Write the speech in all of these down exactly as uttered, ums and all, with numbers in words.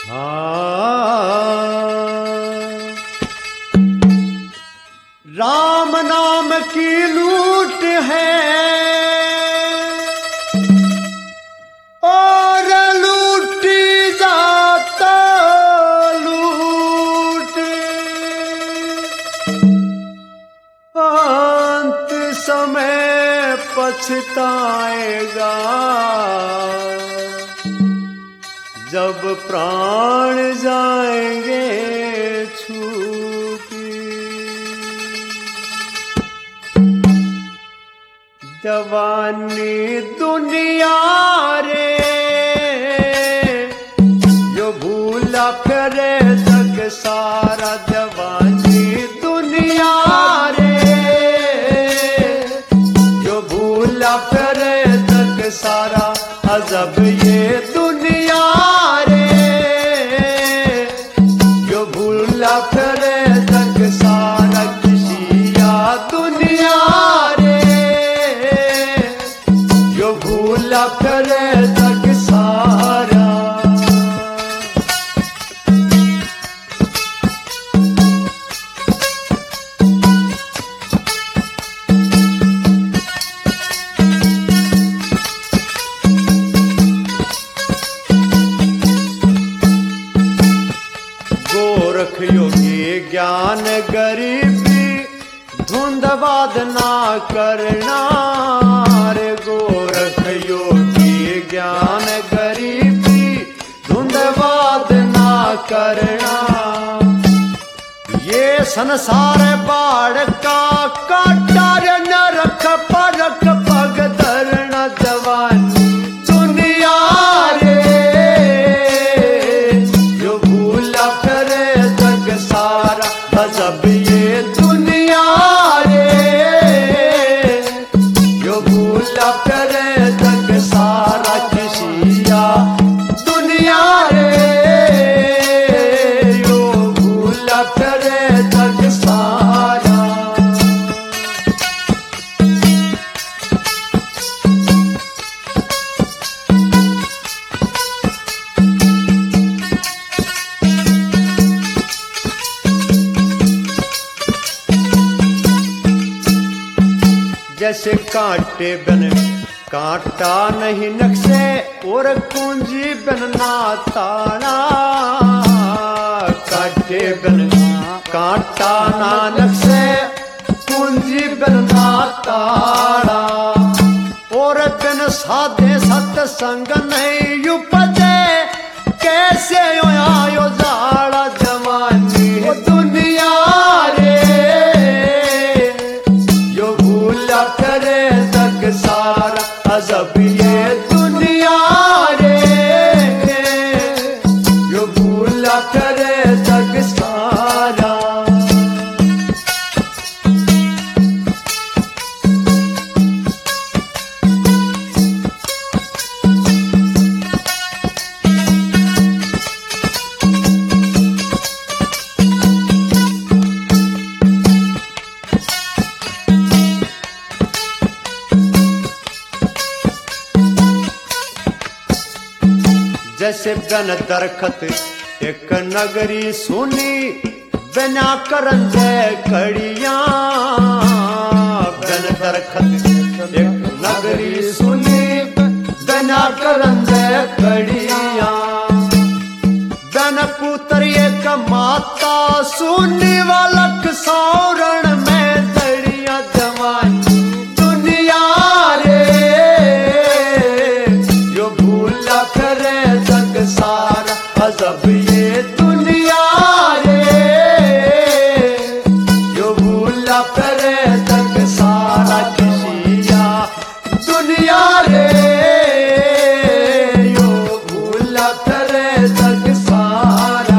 राम नाम की लूट है और लूटी जाता लूट, अंत समय पछताएगा जब प्राण जाएंगे छूटी। जवानी दुनिया रे जो भूला फिरे जग सारा, जवानी दुनिया रे जो भूला फिरे जग सारा, अजब ये दुनिया रे जो भूला फिरे जग सारा, किसिया दुनिया भूला करे जग सारा। गोरख योगी ज्ञान गरीबी धुंधवाद ना करना रे, गोरख योगी ज्ञान गरीबी धुंधवाद ना करना। ये संसार बाढ़ का काटा न रख परख पग धरना, जवानी दुनिया रे जो भूला करे जग सारा, अजब ये दुनिया करे जग सारा, किसिया दुनिया रे यो भूला करे जग सारा। जैसे कांटे बन कांटा नहीं नक्शे और कुंजी बनना ताड़ा, कांटे बन कांटा ना नक्शे कुंजी बनना ताड़ा, और बिन साधे सत्संग नहीं उपजे कैसे आयो जाड़ा, जवानी दुनिया रे यो भूला करे जग सारा, अजब ये दुनिया रे यो भूला करे जग सारा। जैसे बन दरखत एक नगरी सुनी बिना करंजे कड़िया, बन दरखत एक नगरी सुनी बिना करंजे कड़िया, बन पुत्र एक माता सुनी वालक सौरण में दड़िया, जवानी दुनिया रे जो भूला करे जग सारा, अजब ये दुनिया रे जो भूला करे जग सारा, किसिया दुनिया रे यो भूला करे जग सारा।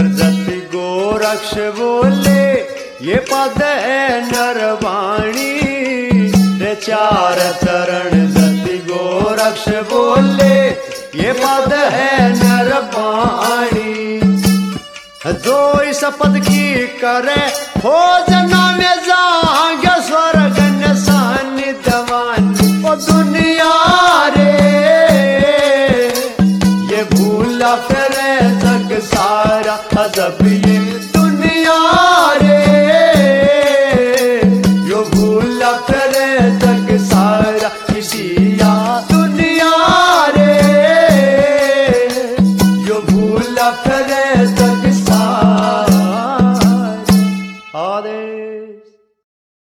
जति गोरक्ष बोले ये पद है नरवाणी रे चार चरण जति गोरक्ष बोले ये पद है नरवाणी जो इस पद की करे हो जना में जाएंगे स्वर्ग न सानिध्यवानी ओ दुनिया रे ये भूला फिरे जग सारा अजब ये दुनिया रे यो भूला फिरे जग सारा किसी या दुनिया रे यो भूला फिरे जग सारा आदेश।